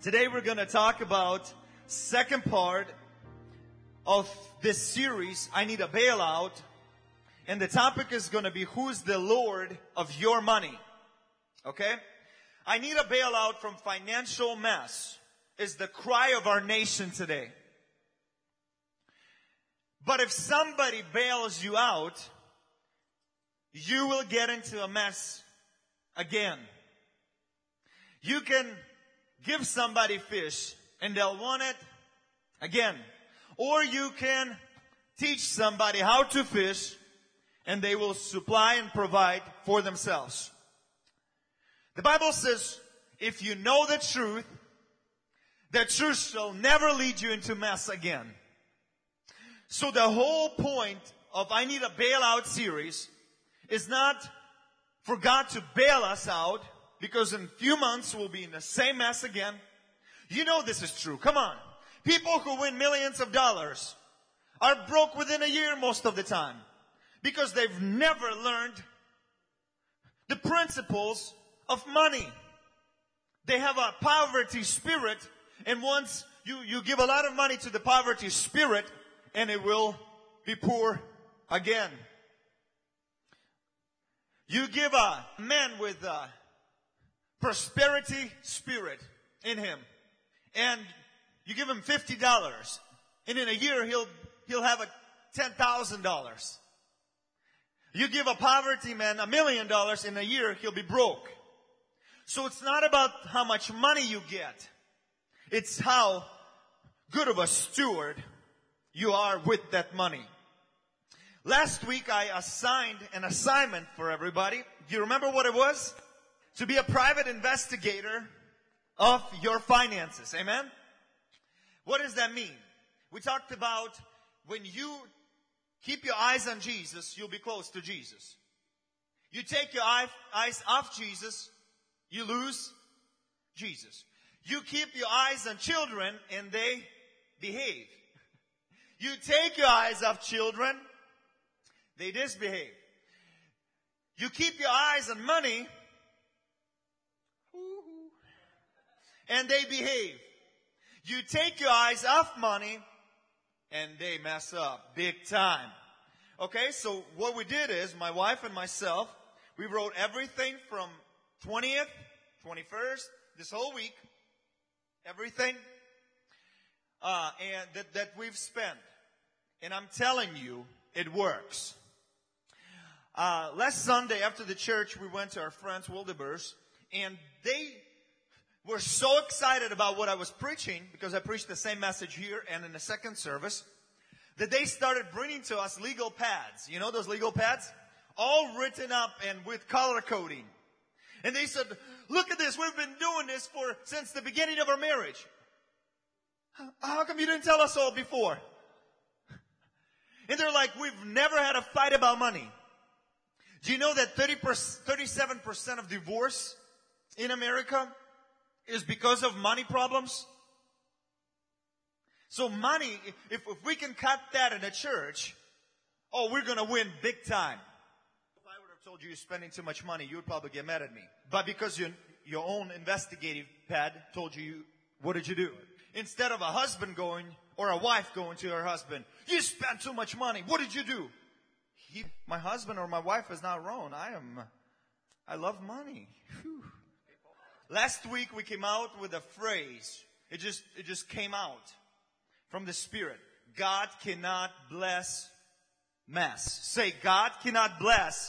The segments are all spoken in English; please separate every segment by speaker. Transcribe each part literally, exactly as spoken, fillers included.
Speaker 1: Today we're going to talk about second part of this series, I Need a Bailout. And the topic is going to be, who's the Lord of your money? Okay? I need a bailout from financial mess is the cry of our nation today. But if somebody bails you out, you will get into a mess again. You can give somebody fish and they'll want it again. Or you can teach somebody how to fish and they will supply and provide for themselves. The Bible says, if you know the truth, the truth shall never lead you into mess again. So the whole point of I Need a Bailout series is not for God to bail us out, because in a few months we'll be in the same mess again. You know this is true. Come on. People who win millions of dollars are broke within a year most of the time, because they've never learned the principles of money. They have a poverty spirit, and once you, you give a lot of money to the poverty spirit, and it will be poor again. You give a man with a prosperity spirit in him, and you give him fifty dollars, and in a year he'll, he'll have a ten thousand dollars. You give a poverty man a million dollars, in a year he'll be broke. So it's not about how much money you get. It's how good of a steward you are with that money. Last week I assigned an assignment for everybody. Do you remember what it was? To be a private investigator of your finances. Amen? What does that mean? We talked about when you keep your eyes on Jesus, you'll be close to Jesus. You take your eyes off Jesus, you lose Jesus. You keep your eyes on children and they behave. You take your eyes off children, they misbehave. You keep your eyes on money, and they behave. You take your eyes off money, and they mess up big time. Okay, so what we did is, my wife and myself, we wrote everything from twentieth, twenty-first, this whole week, everything, uh, and that, that we've spent. And I'm telling you, it works. Uh, last Sunday after the church, we went to our friends Wildebur's, and they were so excited about what I was preaching, because I preached the same message here and in the second service, that they started bringing to us legal pads. You know those legal pads? All written up and with color coding. And they said, look at this, we've been doing this for since the beginning of our marriage. How come you didn't tell us all before? And they're like, we've never had a fight about money. Do you know that thirty percent, thirty-seven percent of divorce in America is because of money problems? So money, if, if we can cut that in a church, oh, we're going to win big time. If I would have told you you're spending too much money, you would probably get mad at me. But because your, your own investigative pad told you, what did you do? Instead of a husband going, or a wife going to her husband, you spent too much money. What did you do? He, my husband or my wife is not wrong. I am, I love money. Whew. Last week we came out with a phrase. It just, it just came out from the Spirit. God cannot bless mess. Say, God cannot bless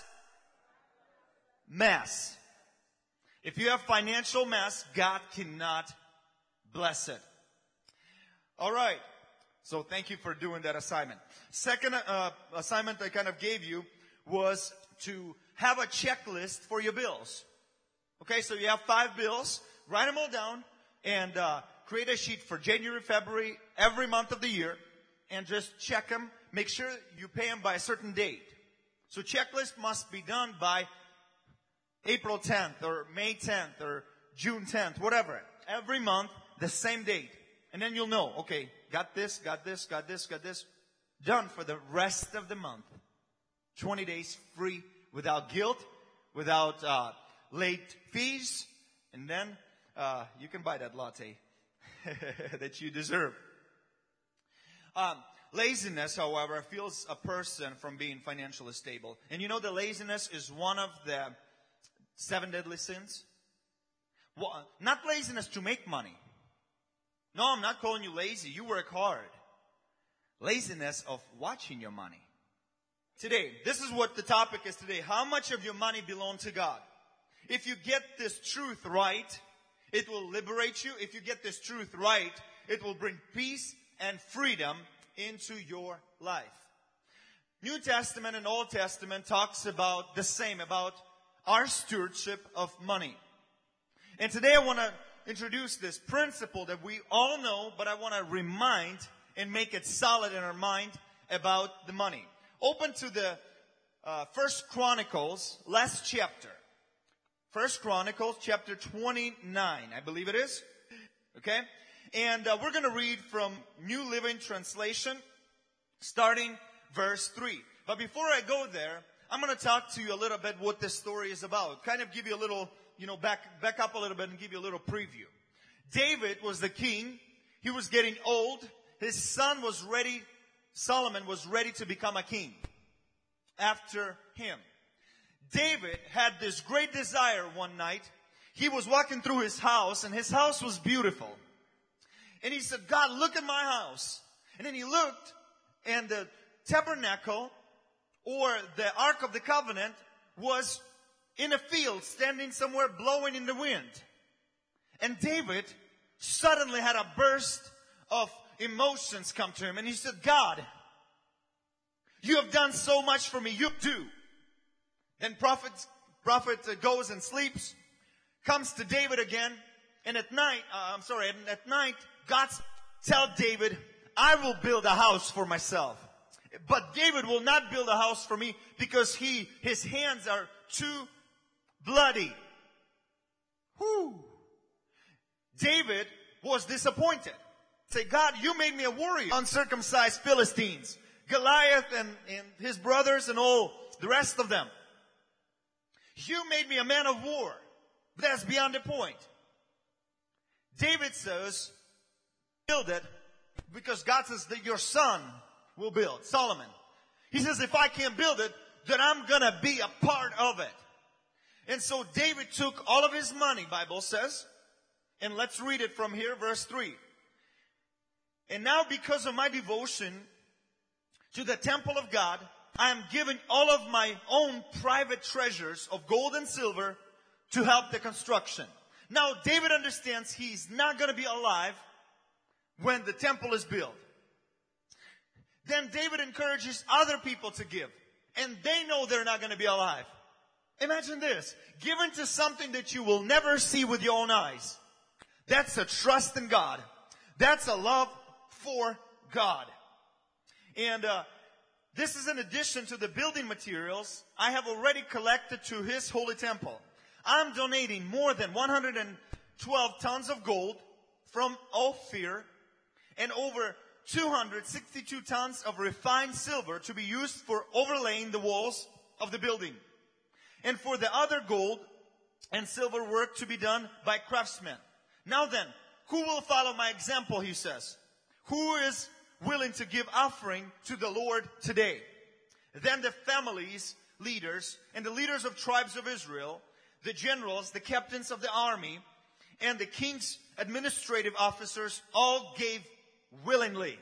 Speaker 1: mess. If you have financial mess, God cannot bless it. All right. So thank you for doing that assignment. Second uh, assignment I kind of gave you was to have a checklist for your bills. Okay, so you have five bills. Write them all down and uh, create a sheet for January, February, every month of the year, and just check them. Make sure you pay them by a certain date. So checklist must be done by April tenth or May tenth or June tenth, whatever. Every month, the same date. And then you'll know, okay, got this, got this, got this, got this. Done for the rest of the month. twenty days free, without guilt, without uh late fees. And then uh you can buy that latte that you deserve. Um, laziness, however, fuels a person from being financially stable. And you know the laziness is one of the seven deadly sins? Well, not laziness to make money. No, I'm not calling you lazy. You work hard. Laziness of watching your money. Today, this is what the topic is today. How much of your money belongs to God? If you get this truth right, it will liberate you. If you get this truth right, it will bring peace and freedom into your life. New Testament and Old Testament talks about the same, about our stewardship of money. And today I want to introduce this principle that we all know, but I want to remind and make it solid in our mind about the money. Open to the uh, First Chronicles, last chapter. First Chronicles, chapter twenty-nine, I believe it is. Okay? And uh, we're going to read from New Living Translation, starting verse three. But before I go there, I'm going to talk to you a little bit what this story is about. Kind of give you a little, you know, back, back up a little bit and give you a little preview. David was the king. He was getting old. His son was ready, Solomon was ready to become a king after him. David had this great desire one night. He was walking through his house, and his house was beautiful. And he said, God, look at my house. And then he looked, and the tabernacle, or the Ark of the Covenant, was in a field, standing somewhere, blowing in the wind. And David suddenly had a burst of emotions come to him. And he said, God, you have done so much for me. You do. Then prophet, prophet goes and sleeps, comes to David again. And at night, uh, I'm sorry, at, at night, God tells David, I will build a house for myself. But David will not build a house for me because he, his hands are too bloody. Whew. David was disappointed. Say, God, you made me a warrior. Uncircumcised Philistines, Goliath and, and his brothers and all the rest of them. You made me a man of war. But that's beyond the point. David says, build it because God says that your son will build. Solomon. He says, if I can't build it, then I'm going to be a part of it. And so David took all of his money, Bible says, and let's read it from here, verse three. And now because of my devotion to the temple of God, I am giving all of my own private treasures of gold and silver to help the construction. Now David understands he's not going to be alive when the temple is built. Then David encourages other people to give. And they know they're not going to be alive. Imagine this. Given to something that you will never see with your own eyes. That's a trust in God. That's a love for God. And uh, this is in addition to the building materials I have already collected to His holy temple. I'm donating more than one hundred twelve tons of gold from Ophir and over two hundred sixty-two tons of refined silver to be used for overlaying the walls of the building. And for the other gold and silver work to be done by craftsmen. Now then, who will follow my example, he says. Who is willing to give offering to the Lord today? Then the families, leaders, and the leaders of tribes of Israel, the generals, the captains of the army, and the king's administrative officers all gave willingly.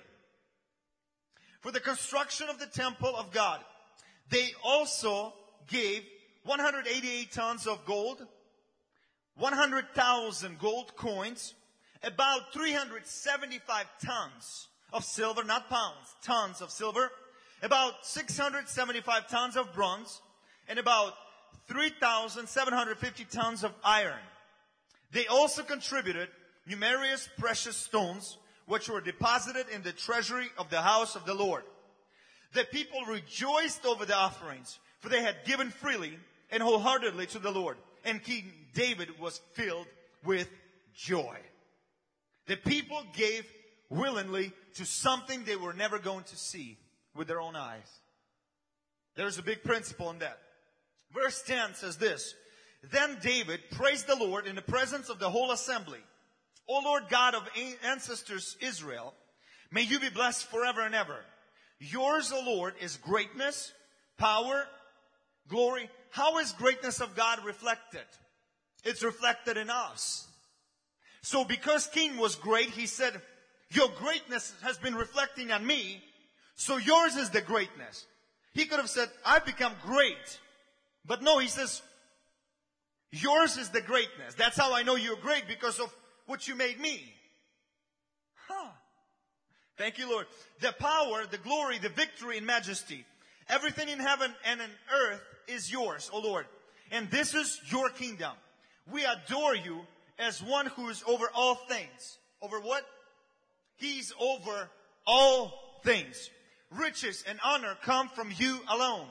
Speaker 1: For the construction of the temple of God, they also gave one hundred eighty-eight tons of gold, one hundred thousand gold coins, about three hundred seventy-five tons of silver, not pounds, tons of silver, about six hundred seventy-five tons of bronze, and about three thousand seven hundred fifty tons of iron. They also contributed numerous precious stones, which were deposited in the treasury of the house of the Lord. The people rejoiced over the offerings, for they had given freely and wholeheartedly to the Lord. And King David was filled with joy. The people gave willingly to something they were never going to see with their own eyes. There's a big principle in that. Verse ten says this, Then David praised the Lord in the presence of the whole assembly. O Lord God of ancestors Israel, may you be blessed forever and ever. Yours, O Lord, is greatness, power, glory. How is greatness of God reflected? It's reflected in us. So because King was great, he said, your greatness has been reflecting on me, so yours is the greatness. He could have said, I've become great. But no, he says, yours is the greatness. That's how I know you're great, because of what you made me. Huh. Thank you, Lord. The power, the glory, the victory and majesty, everything in heaven and in earth is yours, O Lord. And this is your kingdom. We adore you as one who is over all things. Over what? He's over all things. Riches and honor come from you alone.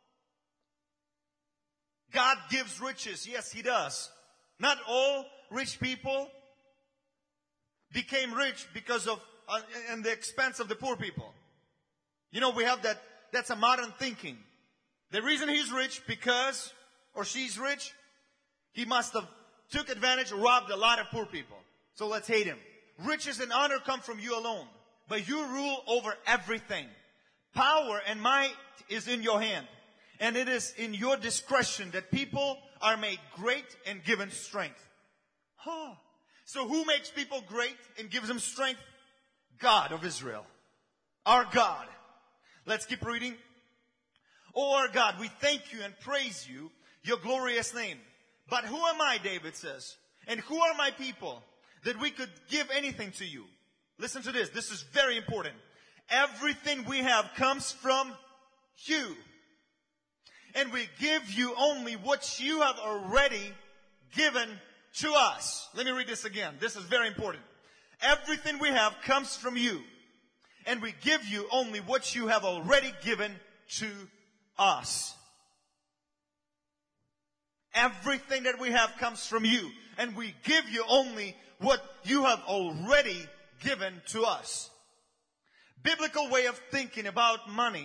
Speaker 1: God gives riches. Yes, He does. Not all rich people became rich because of, uh, in the expense of the poor people. You know, we have that, that's a modern thinking. The reason he's rich because, or she's rich, he must have took advantage or robbed a lot of poor people. So let's hate him. Riches and honor come from you alone, but you rule over everything. Power and might is in your hand, and it is in your discretion that people are made great and given strength. Huh. So who makes people great and gives them strength? God of Israel. Our God. Let's keep reading. Oh, our God, we thank you and praise you, your glorious name. But who am I, David says, and who are my people that we could give anything to you? Listen to this. This is very important. Everything we have comes from you. And we give you only what you have already given to us. Let me read this again. This is very important. Everything we have comes from you. And we give you only what you have already given to us. Everything that we have comes from you. And we give you only what you have already given to us. Biblical way of thinking about money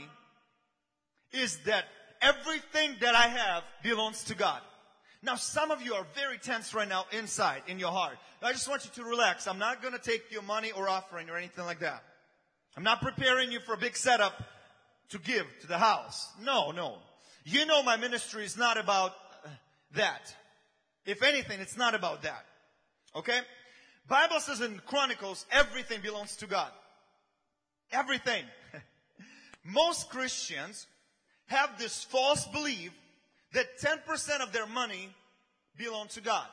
Speaker 1: is that everything that I have belongs to God. Now, some of you are very tense right now inside, in your heart. I just want you to relax. I'm not going to take your money or offering or anything like that. I'm not preparing you for a big setup to give to the house. No, no. You know my ministry is not about that. If anything, it's not about that. Okay? Bible says in Chronicles, everything belongs to God. Everything. Most Christians have this false belief that ten percent of their money belongs to God.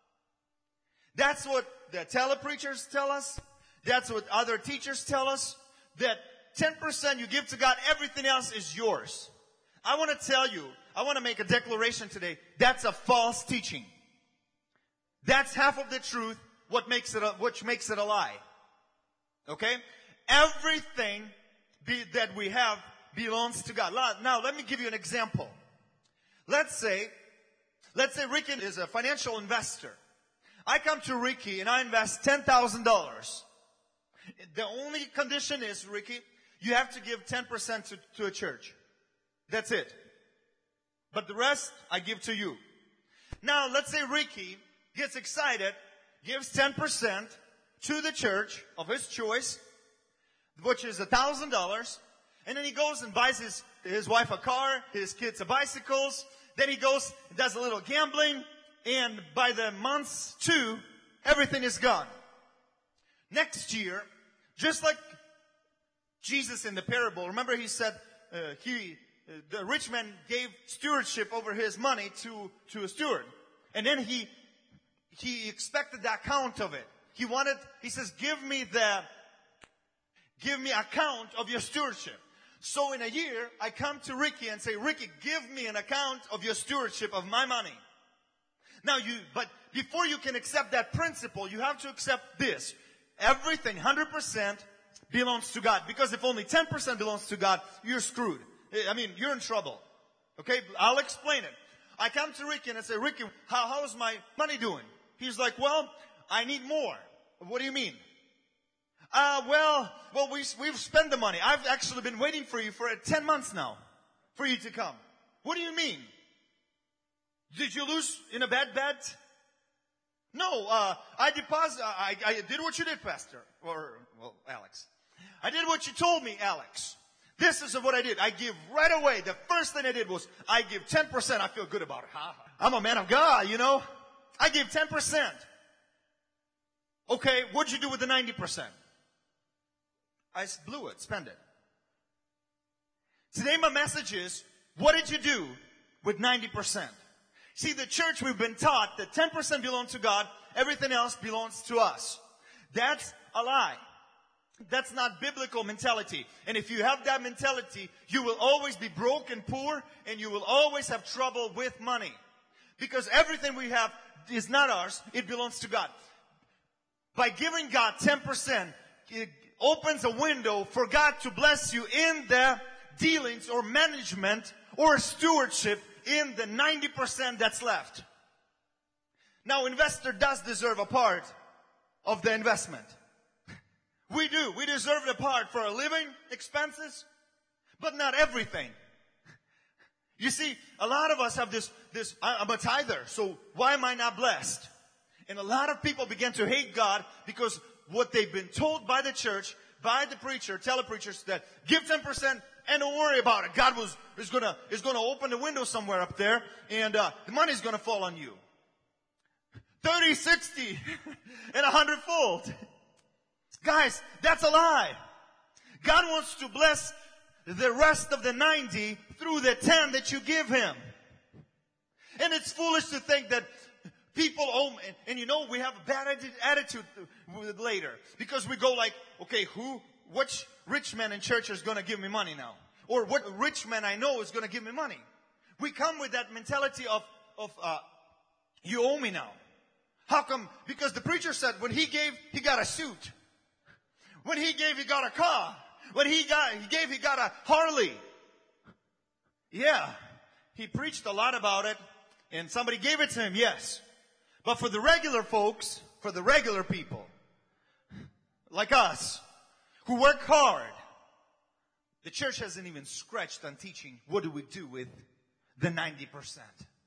Speaker 1: That's what the telepreachers tell us. That's what other teachers tell us. That ten percent you give to God, everything else is yours. I want to tell you, I want to make a declaration today. That's a false teaching. That's half of the truth, what makes it a, which makes it a lie. Okay? Everything be, that we have belongs to God. Now, let me give you an example. Let's say, let's say Ricky is a financial investor. I come to Ricky and I invest ten thousand dollars. The only condition is, Ricky, you have to give ten percent to, to a church. That's it. But the rest, I give to you. Now, let's say Ricky gets excited, gives ten percent to the church of his choice, which is one thousand dollars. And then he goes and buys his, his wife a car, his kids a bicycles. Then he goes and does a little gambling. And by the months two, everything is gone. Next year, just like Jesus in the parable, remember he said, uh, he, uh, the rich man gave stewardship over his money to, to a steward. And then he, he expected the account of it. He wanted, he says, give me the, give me account of your stewardship. So in a year, I come to Ricky and say, Ricky, give me an account of your stewardship of my money. Now you, but before you can accept that principle, you have to accept this. Everything, one hundred percent belongs to God. Because if only ten percent belongs to God, you're screwed. I mean, you're in trouble. Okay? I'll explain it. I come to Ricky and I say, Ricky, how, how's my money doing? He's like, well, I need more. What do you mean? Uh, well, well, we, we've spent the money. I've actually been waiting for you for ten months now, for you to come. What do you mean? Did you lose in a bad bet? No, uh, I deposit, I, I did what you did, Pastor. Or, well, Alex. I did what you told me, Alex. This is what I did. I give right away. The first thing I did was, I give ten percent. I feel good about it. I'm a man of God, you know. I give ten percent. Okay, what'd you do with the ninety percent? I blew it, spend it. Today my message is, what did you do with ninety percent? See, the church, we've been taught that ten percent belongs to God, everything else belongs to us. That's a lie. That's not biblical mentality. And if you have that mentality, you will always be broke and poor, and you will always have trouble with money. Because everything we have is not ours, it belongs to God. By giving God ten percent, it opens a window for God to bless you in the dealings or management or stewardship in the ninety percent that's left. Now, investor does deserve a part of the investment. We do. We deserve the part for our living expenses, but not everything. You see, a lot of us have this, this, I'm a tither, so why am I not blessed? And a lot of people begin to hate God because what they've been told by the church, by the preacher, telepreachers, that give ten percent and don't worry about it. God was, is gonna, is gonna open the window somewhere up there and, uh, the money's gonna fall on you. thirty, sixty, and a hundred fold. Guys, that's a lie. God wants to bless the rest of the ninety through the ten that you give Him. And it's foolish to think that people owe, and, and you know, we have a bad attitude later. Because we go like, okay, who, which rich man in church is going to give me money now? Or what rich man I know is going to give me money? We come with that mentality of, of, uh, you owe me now. How come? Because the preacher said when he gave, he got a suit. When he gave, he got a car. When he got, he gave, he got a Harley. Yeah. He preached a lot about it. And somebody gave it to him, yes. But for the regular folks, for the regular people, like us, who work hard, the church hasn't even scratched on teaching what do we do with the ninety percent.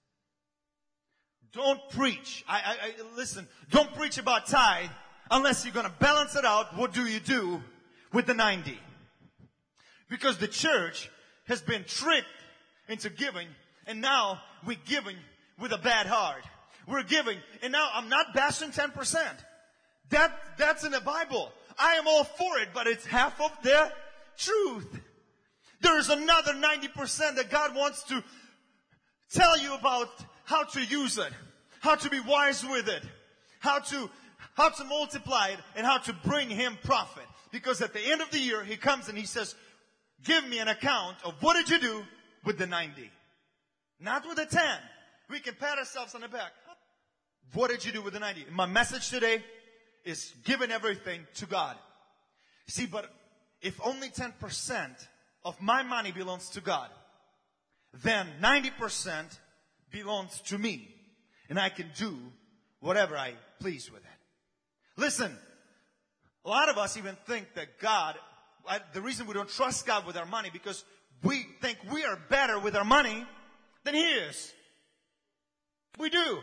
Speaker 1: Don't preach. I, I, I listen, don't preach about tithe unless you're going to balance it out. What do you do with the ninety? Because the church has been tricked into giving, and now we're giving with a bad heart. We're giving, and now I'm not bashing ten percent. That, that's in the Bible. I am all for it, but it's half of the truth. There is another ninety percent that God wants to tell you about how to use it, how to be wise with it, how to, how to multiply it, and how to bring Him profit. Because at the end of the year, He comes and He says, give me an account of what did you do with the ninety. Not with the ten. We can pat ourselves on the back. What did you do with the ninety? My message today is giving everything to God. See, but if only ten percent of my money belongs to God, then ninety percent belongs to me. And I can do whatever I please with it. Listen, a lot of us even think that God, I, the reason we don't trust God with our money, because we think we are better with our money than He is. We do.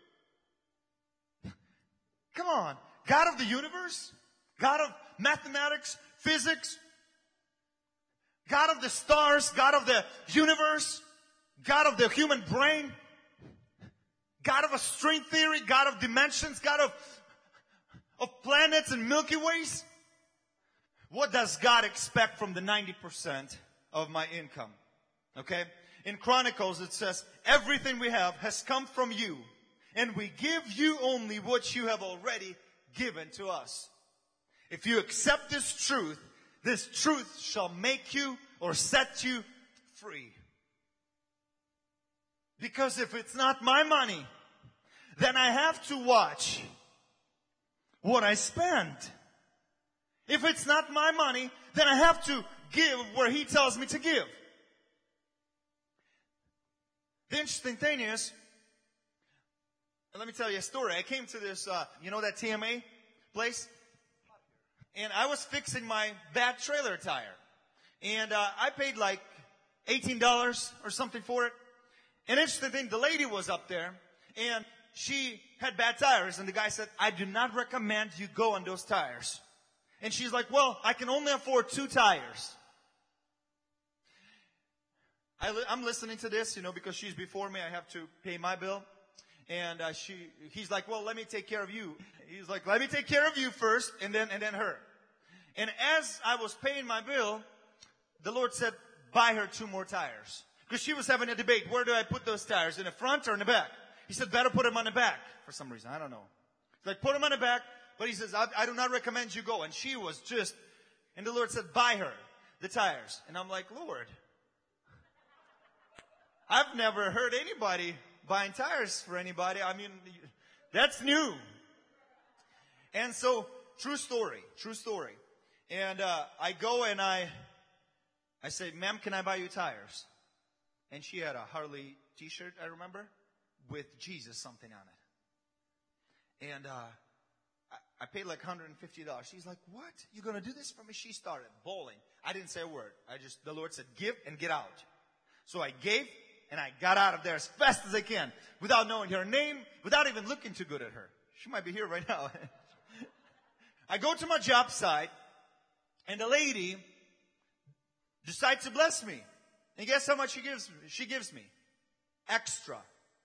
Speaker 1: Come on. God of the universe, God of mathematics, physics, God of the stars, God of the universe, God of the human brain, God of a string theory, God of dimensions, God of, of planets and Milky Ways. What does God expect from the ninety percent of my income? Okay? In Chronicles it says, everything we have has come from you, and we give you only what you have already given to us. If you accept this truth, this truth shall make you or set you free. Because if it's not my money, then I have to watch what I spend. If it's not my money, then I have to give where He tells me to give. The interesting thing is, let me tell you a story. I came to this, uh, you know that T M A place? And I was fixing my bad trailer tire. And uh, I paid like eighteen dollars or something for it. And interesting thing, the lady was up there. And she had bad tires. And the guy said, I do not recommend you go on those tires. And she's like, well, I can only afford two tires. I li- I'm listening to this, you know, because she's before me. I have to pay my bill. And uh, she, he's like, well, let me take care of you. He's like, let me take care of you first, and then, and then her. And as I was paying my bill, the Lord said, buy her two more tires. Because she was having a debate. Where do I put those tires? In the front or in the back? He said, better put them on the back. For some reason, I don't know. He's like, put them on the back. But he says, I, I do not recommend you go. And she was just, and the Lord said, buy her the tires. And I'm like, Lord, I've never heard anybody buying tires for anybody. I mean, that's new. And so, true story, true story. And uh, I go and I, I say, ma'am, can I buy you tires? And she had a Harley t-shirt, I remember, with Jesus something on it. And uh, I, I paid like one hundred fifty dollars. She's like, what? You going to do this for me? She started bawling. I didn't say a word. I just, the Lord said, give and get out. So I gave and I got out of there as fast as I can without knowing her name, without even looking too good at her. She might be here right now. I go to my job site and the lady decides to bless me. And guess how much she gives me? She gives me extra.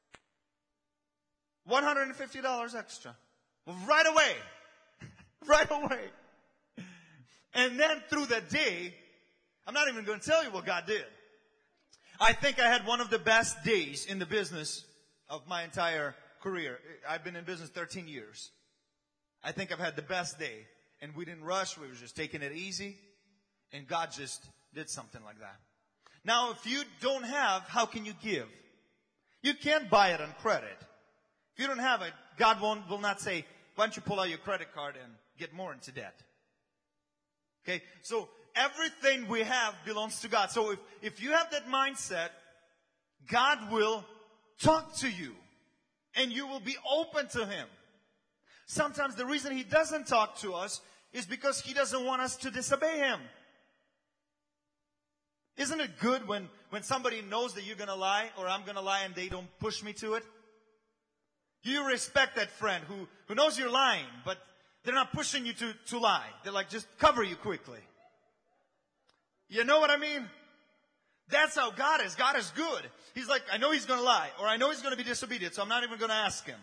Speaker 1: one hundred fifty dollars extra. Well, right away. Right away. And then through the day, I'm not even going to tell you what God did. I think I had one of the best days in the business of my entire career. I've been in business thirteen years. I think I've had the best day. And we didn't rush. We were just taking it easy. And God just did something like that. Now, if you don't have, how can you give? You can't buy it on credit. If you don't have it, God won't, will not say, why don't you pull out your credit card and get more into debt? Okay, so everything we have belongs to God. So if, if you have that mindset, God will talk to you and you will be open to Him. Sometimes the reason He doesn't talk to us is because He doesn't want us to disobey Him. Isn't it good when, when somebody knows that you're going to lie or I'm going to lie and they don't push me to it? You respect that friend who, who knows you're lying, but they're not pushing you to, to lie. They're like, just cover you quickly. You know what I mean? That's how God is. God is good. He's like, I know he's going to lie, or I know he's going to be disobedient, so I'm not even going to ask him.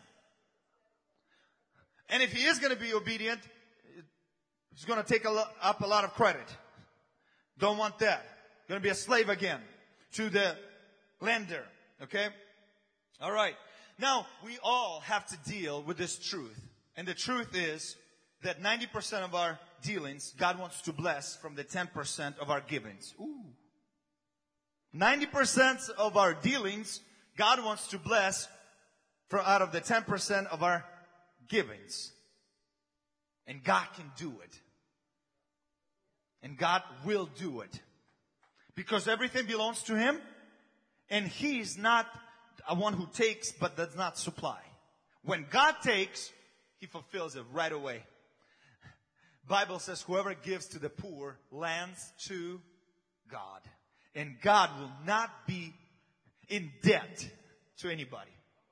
Speaker 1: And if he is going to be obedient, he's going to take a lo- up a lot of credit. Don't want that. Going to be a slave again to the lender. Okay? All right. Now, we all have to deal with this truth. And the truth is that ninety percent of our dealings, God wants to bless from the ten percent of our givings. Ooh. ninety percent of our dealings, God wants to bless from out of the ten percent of our givings. And God can do it. And God will do it. Because everything belongs to Him. And He's not a one who takes but does not supply. When God takes, He fulfills it right away. Bible says whoever gives to the poor lends to God. And God will not be in debt to anybody.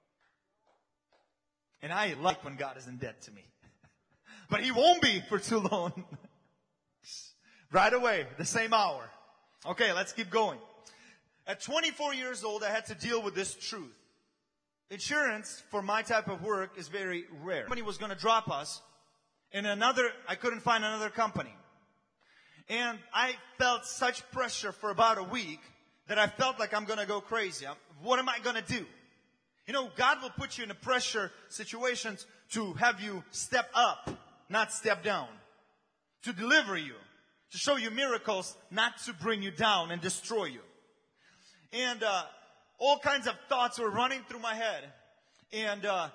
Speaker 1: And I like when God is in debt to me. But He won't be for too long. Right away, the same hour. Okay, let's keep going. At twenty-four years old, I had to deal with this truth. Insurance for my type of work is very rare. Somebody was going to drop us in another, I couldn't find another company. And I felt such pressure for about a week that I felt like I'm going to go crazy. I'm, what am I going to do? You know, God will put you in a pressure situations to have you step up, not step down. To deliver you. To show you miracles, not to bring you down and destroy you. And uh, all kinds of thoughts were running through my head. And uh,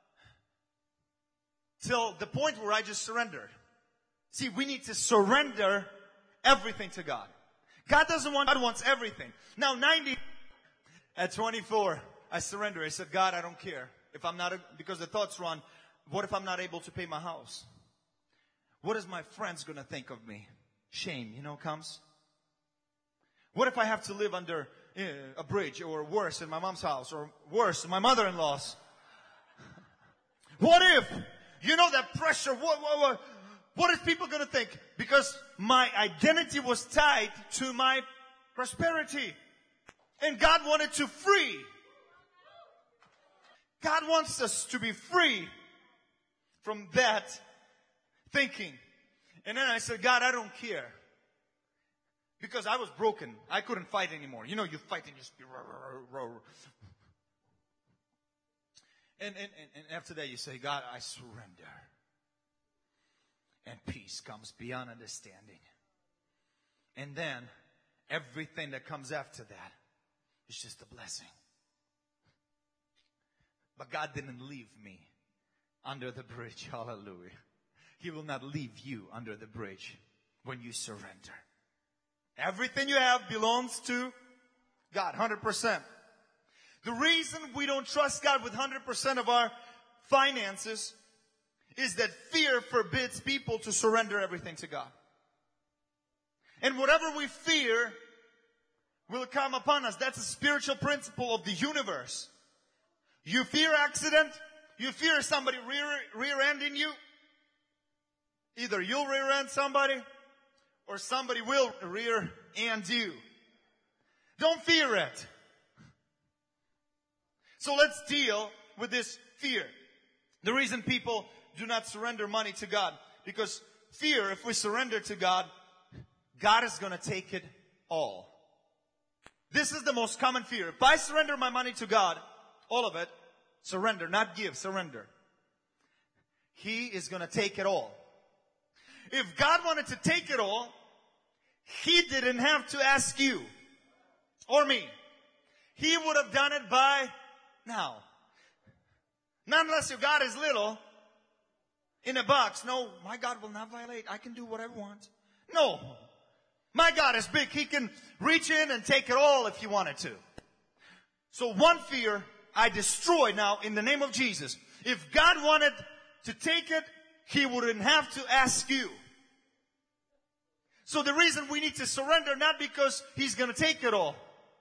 Speaker 1: till the point where I just surrendered. See, we need to surrender everything to God. God doesn't want, God wants everything. Now, ninety, at twenty-four, I surrendered. I said, God, I don't care. If I'm not, because the thoughts run, what if I'm not able to pay my house? What is my friends going to think of me? Shame, you know, comes. What if I have to live under uh, a bridge or worse in my mom's house or worse in my mother-in-law's? What if, you know, that pressure, what, what, what, what is people going to think? Because my identity was tied to my prosperity. And God wanted to free. God wants us to be free from that thinking. And then I said, God, I don't care. Because I was broken. I couldn't fight anymore. You know, you fight and you just be row, row, row, row. And, and, and after that you say, God, I surrender. And peace comes beyond understanding. And then everything that comes after that is just a blessing. But God didn't leave me under the bridge. Hallelujah. He will not leave you under the bridge when you surrender. Everything you have belongs to God, one hundred percent. The reason we don't trust God with one hundred percent of our finances is that fear forbids people to surrender everything to God. And whatever we fear will come upon us. That's a spiritual principle of the universe. You fear accident, you fear somebody rear, rear-ending you. Either you'll rear-end somebody or somebody will rear-end you. Don't fear it. So let's deal with this fear. The reason people do not surrender money to God, because fear, if we surrender to God, God is going to take it all. This is the most common fear. If I surrender my money to God, all of it, surrender, not give, surrender. He is going to take it all. If God wanted to take it all, He didn't have to ask you or me. He would have done it by now. Not unless your God is little in a box. No, my God will not violate. I can do what I want. No. My God is big. He can reach in and take it all if He wanted to. So one fear I destroy now in the name of Jesus. If God wanted to take it, He wouldn't have to ask you. So the reason we need to surrender, not because He's going to take it all.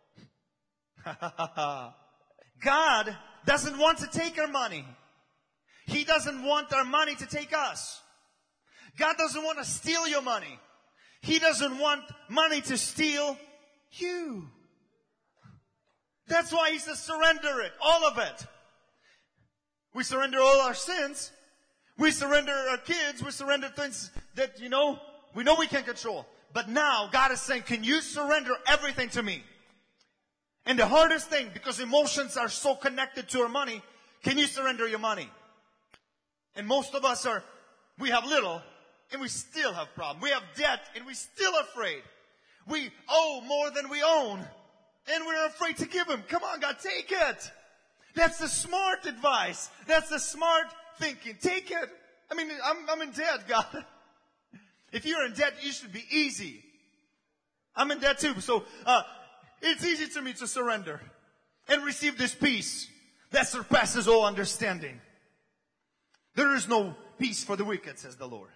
Speaker 1: God doesn't want to take our money. He doesn't want our money to take us. God doesn't want to steal your money. He doesn't want money to steal you. That's why He says surrender it, all of it. We surrender all our sins. We surrender our kids. We surrender things that, you know, we know we can't control. But now God is saying, can you surrender everything to me? And the hardest thing, because emotions are so connected to our money, can you surrender your money? And most of us are, we have little and we still have problems. We have debt and we're still afraid. We owe more than we own and we're afraid to give Him. Come on, God, take it. That's the smart advice. That's the smart thinking. Take it. I mean, I'm, I'm in debt, God. If you're in debt, you should be easy. I'm in debt too. So, uh, it's easy to me to surrender and receive this peace that surpasses all understanding. There is no peace for the wicked, says the Lord.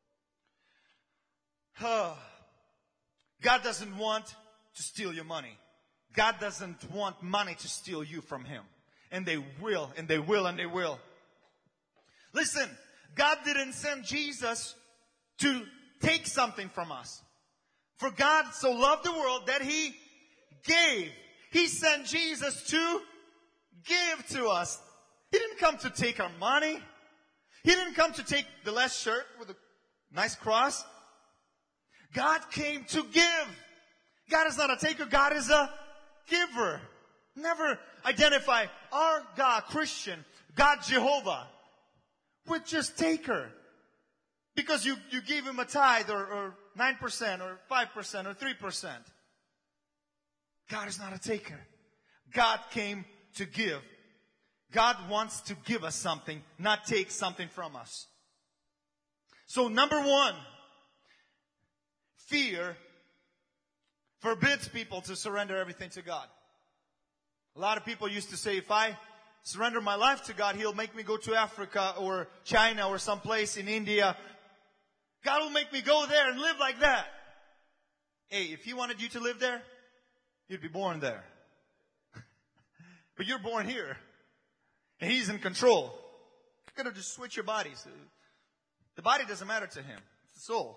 Speaker 1: God doesn't want to steal your money. God doesn't want money to steal you from Him. And they will, and they will, and they will. Listen, God didn't send Jesus to take something from us. For God so loved the world that He gave. He sent Jesus to give to us. He didn't come to take our money. He didn't come to take the last shirt with a nice cross. God came to give. God is not a taker. God is a giver. Never identify our God, Christian, God, Jehovah, with just taker. Because you, you gave Him a tithe or, or nine percent or five percent or three percent. God is not a taker. God came to give. God wants to give us something, not take something from us. So number one, fear forbids people to surrender everything to God. A lot of people used to say, if I surrender my life to God, He'll make me go to Africa or China or someplace in India. God will make me go there and live like that. Hey, if He wanted you to live there, you'd be born there. But you're born here. And He's in control. You're going to just switch your bodies. The body doesn't matter to him. It's the soul.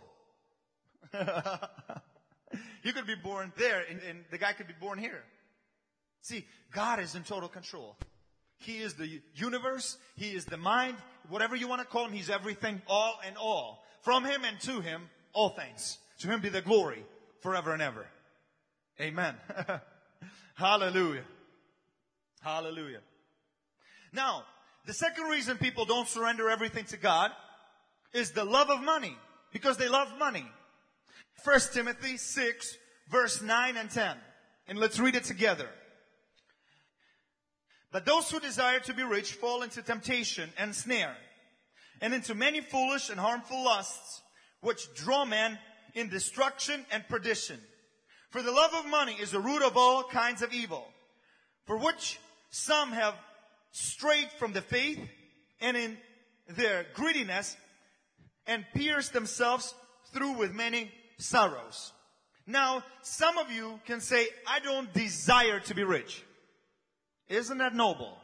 Speaker 1: You could be born there, and, and the guy could be born here. See, God is in total control. He is the universe. He is the mind. Whatever you want to call him, he's everything, all and all. From him and to him, all things. To him be the glory forever and ever. Amen. Hallelujah. Hallelujah. Now, the second reason people don't surrender everything to God is the love of money. Because they love money. First Timothy six, verse nine and ten. And let's read it together. But those who desire to be rich fall into temptation and snare, and into many foolish and harmful lusts, which draw men in destruction and perdition. For the love of money is the root of all kinds of evil, for which some have strayed from the faith, and in their greediness, and pierced themselves through with many sorrows. Now, some of you can say, I don't desire to be rich. Isn't that noble?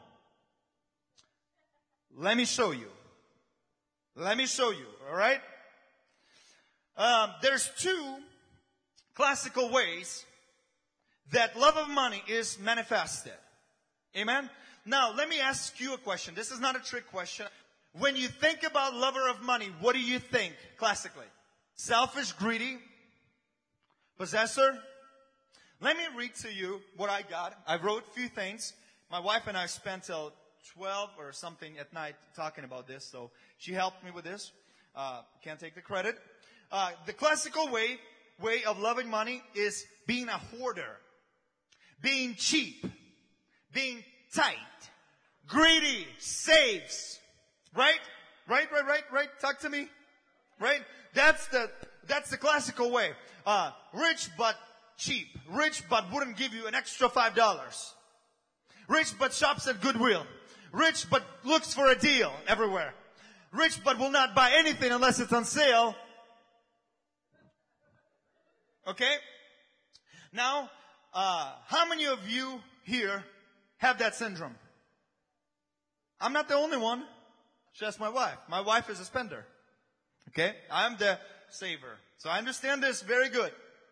Speaker 1: Let me show you. Let me show you, all right? Um, there's two classical ways that love of money is manifested. Amen? Now, let me ask you a question. This is not a trick question. When you think about lover of money, what do you think classically? Selfish, greedy, possessor? Let me read to you what I got. I wrote a few things. My wife and I spent till twelve or something at night talking about this, so she helped me with this. Uh, can't take the credit. Uh, the classical way, way of loving money is being a hoarder, being cheap, being tight, greedy, saves. Right? Right, right, right, right. Talk to me. Right? That's the, that's the classical way. Uh, rich but cheap. Rich but wouldn't give you an extra five dollars. Rich but shops at Goodwill. Rich but looks for a deal everywhere. Rich but will not buy anything unless it's on sale. Okay? Now, uh, how many of you here have that syndrome? I'm not the only one. Just my wife. My wife is a spender. Okay? I'm the saver. So I understand this very good.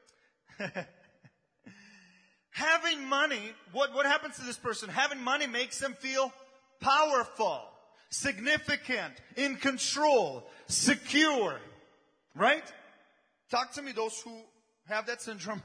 Speaker 1: Having money, what, what happens to this person? Having money makes them feel powerful, significant, in control, secure. Right? Talk to me, those who have that syndrome.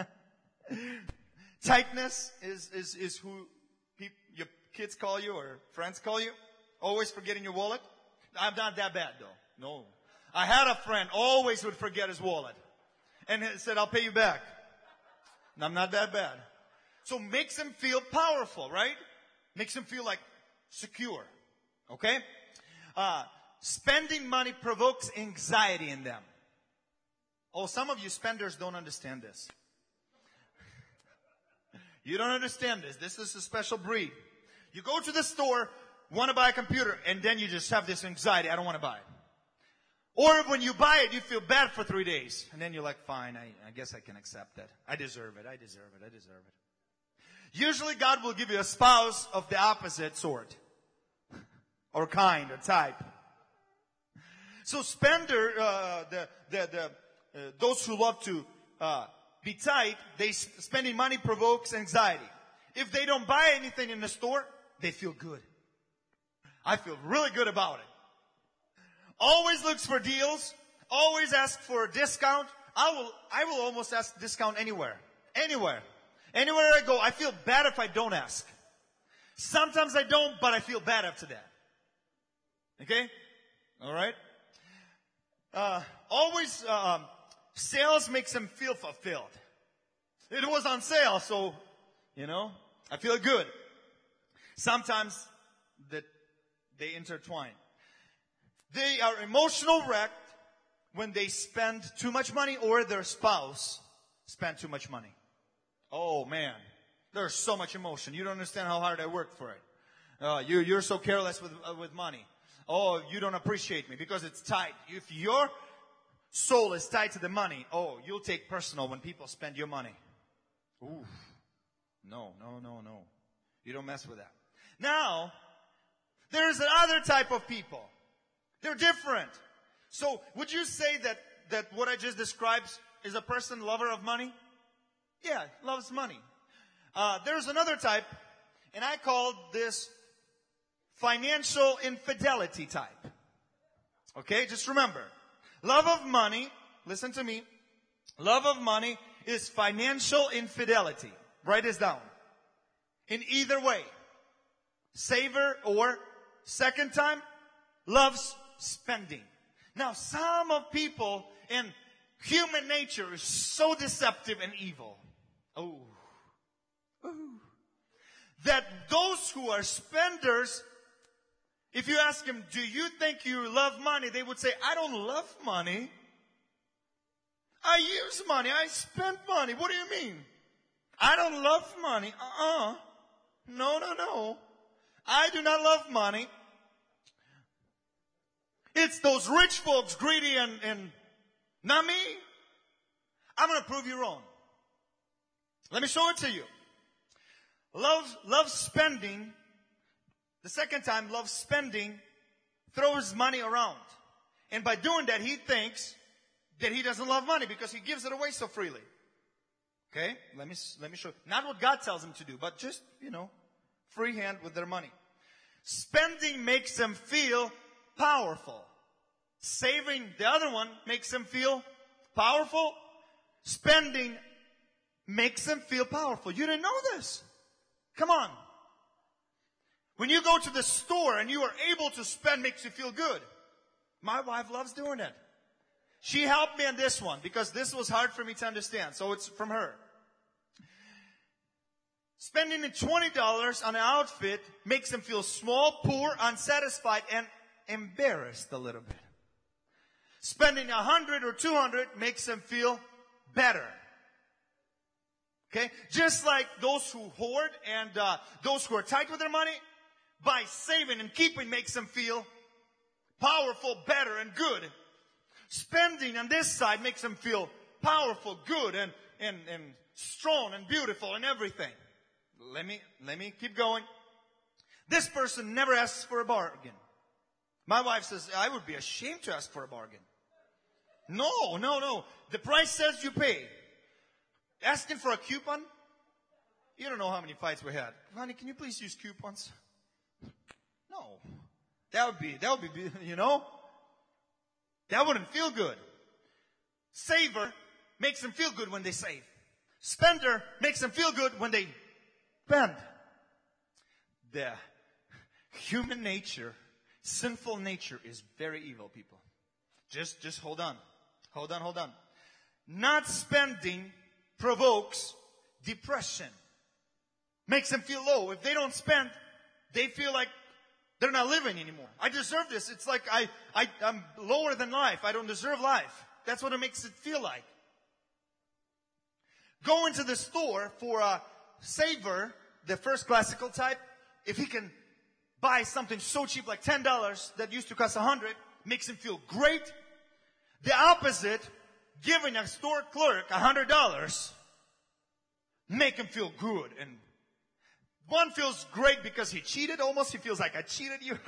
Speaker 1: Tightness is, is, is who peop, your kids call you or friends call you. Always forgetting your wallet. I'm not that bad though. No. I had a friend always would forget his wallet. And he said, I'll pay you back. And I'm not that bad. So makes them feel powerful, right? Makes them feel like secure. Okay? Uh, spending money provokes anxiety in them. Oh, some of you spenders don't understand this. You don't understand this. This is a special breed. You go to the store, want to buy a computer, and then you just have this anxiety, I don't want to buy it. Or when you buy it, you feel bad for three days. And then you're like, fine, I, I guess I can accept that. I deserve it, I deserve it, I deserve it. Usually God will give you a spouse of the opposite sort. Or kind, or type. So spender, uh, the, the, the, uh, those who love to, uh, be tight, they, spending money provokes anxiety. If they don't buy anything in the store, they feel good. I feel really good about it. Always looks for deals. Always ask for a discount. I will, I will almost ask discount anywhere. Anywhere. Anywhere I go, I feel bad if I don't ask. Sometimes I don't, but I feel bad after that. Okay? Alright? Uh, always, um, sales makes them feel fulfilled. It was on sale, so, you know, I feel good. Sometimes that they intertwine. They are emotional wrecked when they spend too much money or their spouse spend too much money. Oh man, there's so much emotion. You don't understand how hard I worked for it. Uh, you, you're so careless with, uh, with money. Oh, you don't appreciate me because it's tight. If your soul is tied to the money, oh, you'll take personal when people spend your money. Ooh, no, no, no, no. You don't mess with that. Now, There's another type of people. They're different. So would you say that, that what I just described is a person lover of money? Yeah, loves money. Uh, there's another type, and I call this financial infidelity type. Okay, just remember. Love of money, listen to me. Love of money is financial infidelity. Write this down. In either way. Saver or second time, loves spending. Now, some of people in human nature is so deceptive and evil. Oh. Ooh. That those who are spenders, if you ask them, do you think you love money? They would say, I don't love money. I use money. I spend money. What do you mean? I don't love money. Uh-uh. No, no, no. I do not love money. It's those rich folks, greedy and, and not me. I'm going to prove you wrong. Let me show it to you. Love, love spending. The second time, love spending throws money around. And by doing that, he thinks that he doesn't love money because he gives it away so freely. Okay? Let me, let me show you. Not what God tells him to do, but just, you know, free hand with their money. Spending makes them feel powerful. Saving, the other one, makes them feel powerful. Spending makes them feel powerful. You didn't know this. Come on. When you go to the store and you are able to spend, makes you feel good. My wife loves doing it. She helped me on this one because this was hard for me to understand. So it's from her. Spending twenty dollars on an outfit makes them feel small, poor, unsatisfied, and embarrassed a little bit. Spending one hundred or two hundred makes them feel better. Okay? Just like those who hoard and uh, those who are tight with their money, by saving and keeping makes them feel powerful, better, and good. Spending on this side makes them feel powerful, good, and, and, and strong, and beautiful, and everything. Let me, let me keep going. This person never asks for a bargain. My wife says, I would be ashamed to ask for a bargain. No, no, no. The price says you pay. Asking for a coupon? You don't know how many fights we had. Honey, can you please use coupons? No. That would be, that would be, you know? That wouldn't feel good. Saver makes them feel good when they save. Spender makes them feel good when they spend. The human nature, sinful nature is very evil, people. Just, just hold on. Hold on, hold on. Not spending provokes depression. Makes them feel low. If they don't spend, they feel like they're not living anymore. I deserve this. It's like I, I, I'm lower than life. I don't deserve life. That's what it makes it feel like. Go into the store for a saver, the first classical type. If he can buy something so cheap like ten dollars that used to cost one hundred dollars, makes him feel great. The opposite, giving a store clerk one hundred dollars, make him feel good. And one feels great because he cheated almost. He feels like I cheated you.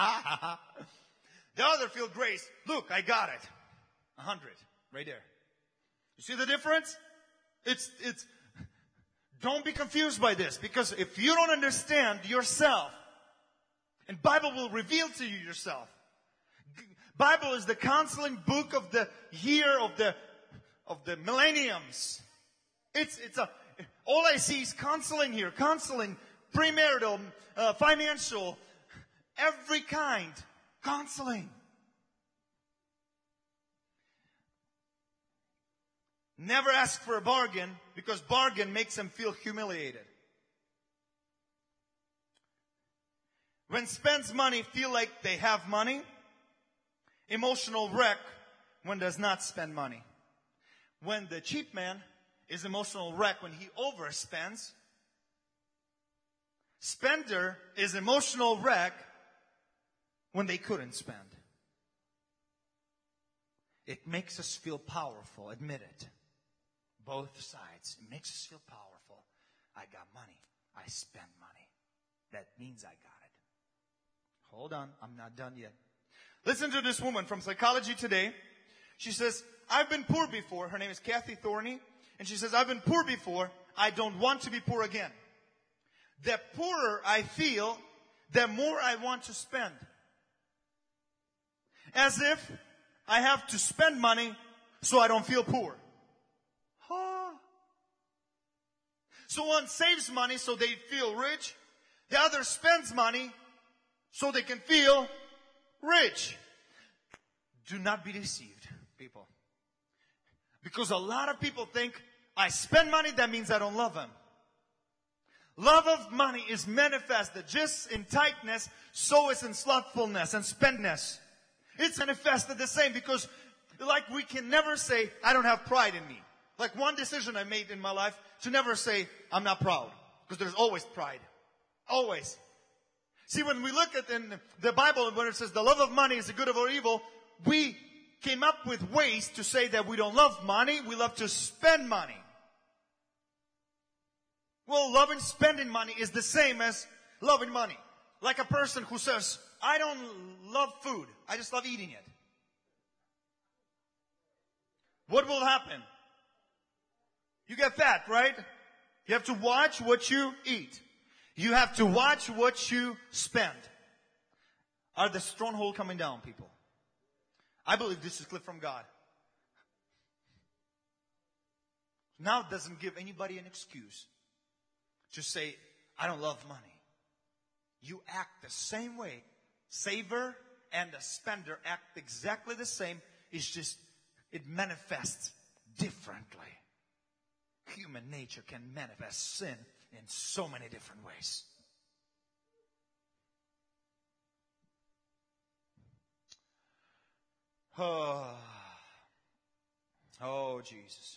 Speaker 1: The other feels great. Look, I got it. one hundred. Right there. You see the difference? It's, it's, don't be confused by this. Because if you don't understand yourself, and Bible will reveal to you yourself. Bible is the counseling book of the year of the, of the millenniums. It's, it's a, all I see is counseling here. Counseling. Premarital, uh, financial, every kind. Counseling. Never ask for a bargain because bargain makes them feel humiliated. When spends money feel like they have money. Emotional wreck when does not spend money. When the cheap man is emotional wreck when he overspends. Spender is emotional wreck when they couldn't spend. It makes us feel powerful. Admit it. Both sides. It makes us feel powerful. I got money. I spend money. That means I got it. Hold on, I'm not done yet. Listen to this woman from Psychology Today. She says, I've been poor before. Her name is Kathy Thorney. And she says, I've been poor before. I don't want to be poor again. The poorer I feel, the more I want to spend. As if I have to spend money so I don't feel poor. Huh? So one saves money so they feel rich. The other spends money so they can feel rich. Do not be deceived, people. Because a lot of people think, I spend money, that means I don't love them. Love of money is manifested just in tightness, so is in slothfulness and spendness. It's manifested the same because like we can never say, I don't have pride in me. Like one decision I made in my life to never say, I'm not proud. Because there's always pride. Always. See, when we look at in the Bible, when it says the love of money is the good of or evil, we came up with ways to say that we don't love money, we love to spend money. Well, loving spending money is the same as loving money. Like a person who says, I don't love food, I just love eating it. What will happen? You get fat, right? You have to watch what you eat. You have to watch what you spend. Are the stronghold coming down, people? I believe this is clip from God. Now it doesn't give anybody an excuse to say, I don't love money. You act the same way. Saver and the spender act exactly the same. It's just, it manifests differently. Human nature can manifest sin in so many different ways. Oh, oh, Jesus.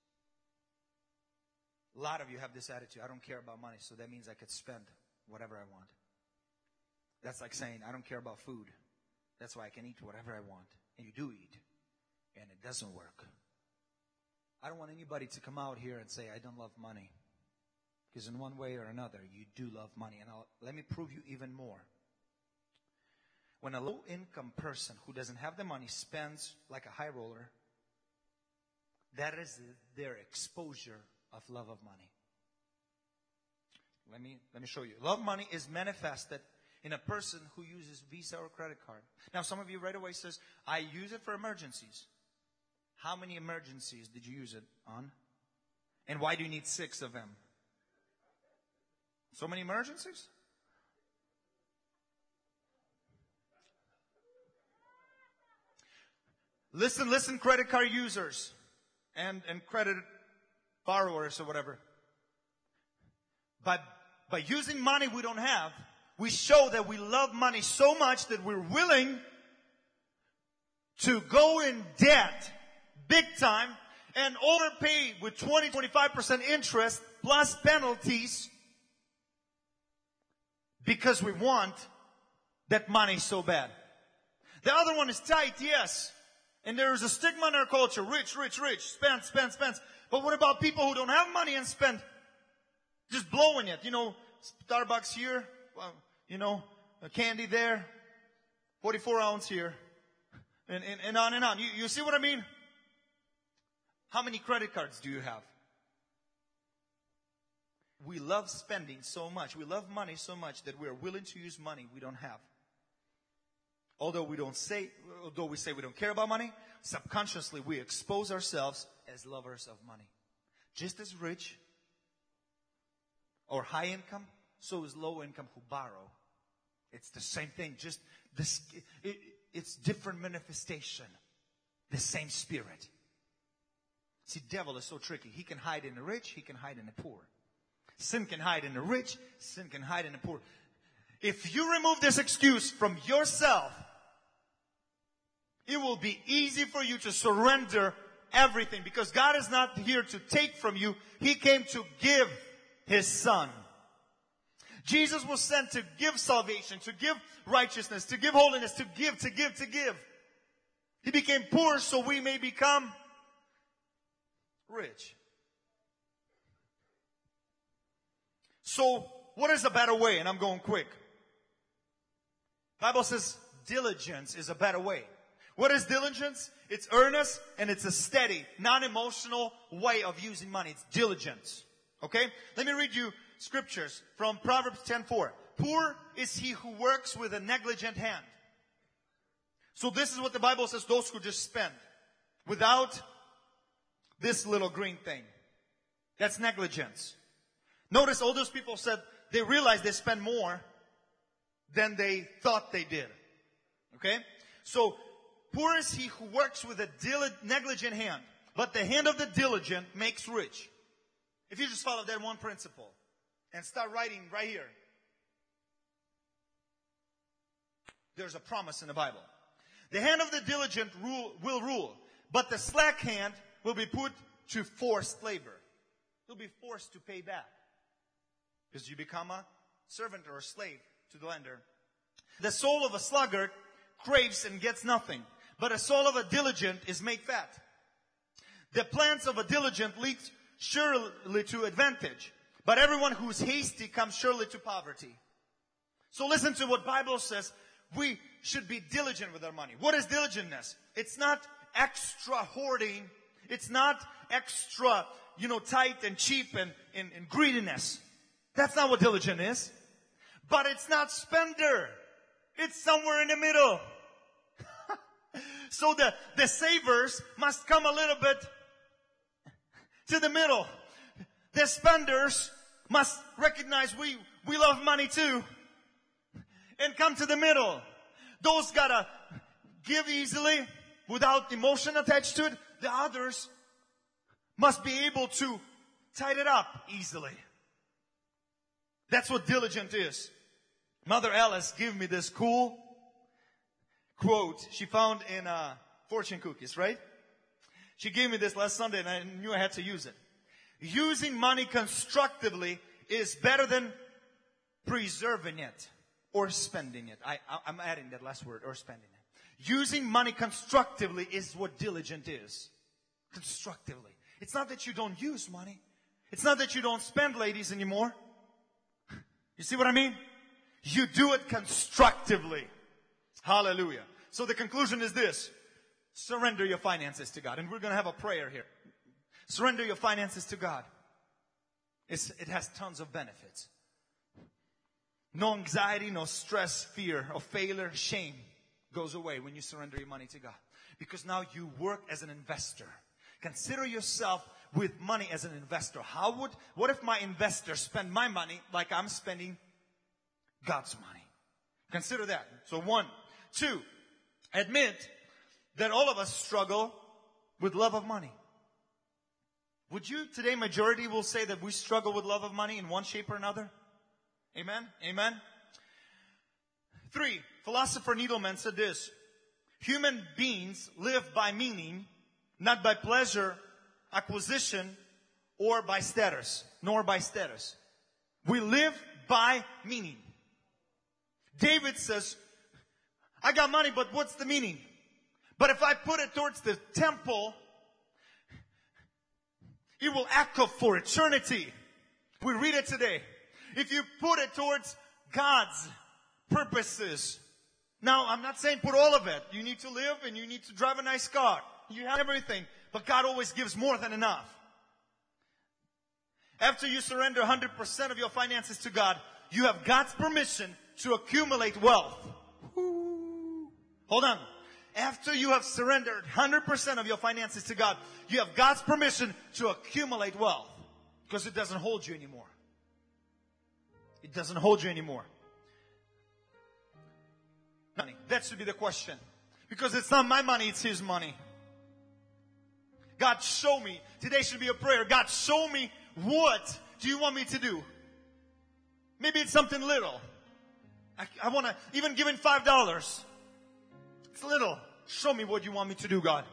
Speaker 1: A lot of you have this attitude. I don't care about money, so that means I could spend whatever I want. That's like saying, I don't care about food. That's why I can eat whatever I want. And you do eat. And it doesn't work. I don't want anybody to come out here and say, I don't love money. Because in one way or another, you do love money. And I'll, let me prove you even more. When a low-income person who doesn't have the money spends like a high roller, that is their exposure of love of money. Let me, let me show you. Love money is manifested in a person who uses Visa or credit card. Now, some of you right away says, I use it for emergencies. How many emergencies did you use it on? And why do you need six of them? So many emergencies? Listen, listen, credit card users and, and credit borrowers or whatever. By, by using money we don't have, we show that we love money so much that we're willing to go in debt big time and overpay with twenty, twenty-five percent interest plus penalties because we want that money so bad. The other one is tight, yes. And there is a stigma in our culture. Rich, rich, rich. Spend, spend, spend. But what about people who don't have money and spend? Just blowing it. You know, Starbucks here. Well, you know, a candy there. forty-four ounce here. And, and, and on and on. You, you see what I mean? How many credit cards do you have? We love spending so much. We love money so much that we are willing to use money we don't have. Although we don't say, although we say we don't care about money, subconsciously we expose ourselves as lovers of money. Just as rich or high income, so is low income who borrow. It's the same thing. Just this, it, it's different manifestation. The same spirit. See, devil is so tricky. He can hide in the rich. He can hide in the poor. Sin can hide in the rich. Sin can hide in the poor. If you remove this excuse from yourself, it will be easy for you to surrender everything. Because God is not here to take from you. He came to give His Son. Jesus was sent to give salvation, to give righteousness, to give holiness, to give, to give, to give. He became poor so we may become rich. So, what is a better way? And I'm going quick. Bible says diligence is a better way. What is diligence? It's earnest and it's a steady, non-emotional way of using money. It's diligence. Okay? Let me read you scriptures from Proverbs ten four. Poor is he who works with a negligent hand. So this is what the Bible says, those who just spend without this little green thing. That's negligence. Notice all those people said they realized they spend more than they thought they did. Okay? So, poor is he who works with a dil- negligent hand, but the hand of the diligent makes rich. If you just follow that one principle and start writing right here, there's a promise in the Bible. The hand of the diligent rule, will rule, but the slack hand will be put to forced labor. You'll be forced to pay back because you become a servant or a slave to the lender. The soul of a sluggard craves and gets nothing, but the soul of a diligent is made fat. The plans of a diligent lead surely to advantage, but everyone who's hasty comes surely to poverty. So listen to what Bible says. We should be diligent with our money. What is diligentness? It's not extra hoarding. It's not extra, you know, tight and cheap and, and, and greediness. That's not what diligent is. But it's not spender. It's somewhere in the middle. So the, the savers must come a little bit to the middle. The spenders must recognize we, we love money too. And come to the middle. Those gotta give easily without emotion attached to it. The others must be able to tighten it up easily. That's what diligent is. Mother Alice gave me this cool quote she found in uh, fortune cookies, right? She gave me this last Sunday and I knew I had to use it. Using money constructively is better than preserving it or spending it. I, I, I'm adding that last word, or spending it. Using money constructively is what diligent is. Constructively. It's not that you don't use money. It's not that you don't spend, ladies, anymore. You see what I mean? You do it constructively. Hallelujah. So the conclusion is this. Surrender your finances to God. And we're going to have a prayer here. Surrender your finances to God. It's, it has tons of benefits. No anxiety, no stress, fear of failure, shame goes away when you surrender your money to God. Because now you work as an investor. Consider yourself with money as an investor. How would, what if my investors spend my money like I'm spending God's money? Consider that. So one. Two, admit that all of us struggle with love of money. Would you today, majority will say that we struggle with love of money in one shape or another? Amen? Amen? Three, philosopher Needleman said this. Human beings live by meaning, not by pleasure, acquisition, or by status, nor by status. We live by meaning. David says, I got money, but what's the meaning? But if I put it towards the temple, it will echo for eternity. We read it today. If you put it towards God's purposes. Now, I'm not saying put all of it. You need to live and you need to drive a nice car. You have everything. But God always gives more than enough. After you surrender one hundred percent of your finances to God, you have God's permission to accumulate wealth. Ooh. Hold on. After you have surrendered one hundred percent of your finances to God, you have God's permission to accumulate wealth. Because it doesn't hold you anymore. It doesn't hold you anymore. Money. That should be the question. Because it's not my money, it's His money. God, show me. Today should be a prayer. God, show me, what do you want me to do? Maybe it's something little. I, I want to, even giving five dollars. It's little. Show me what you want me to do, God.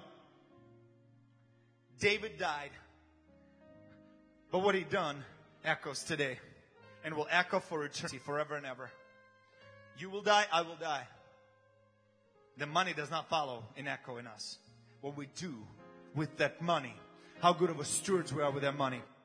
Speaker 1: David died. But what he done echoes today. And will echo for eternity, forever and ever. You will die, I will die. The money does not follow in echo in us. What we do with that money. How good of a stewards we are with that money.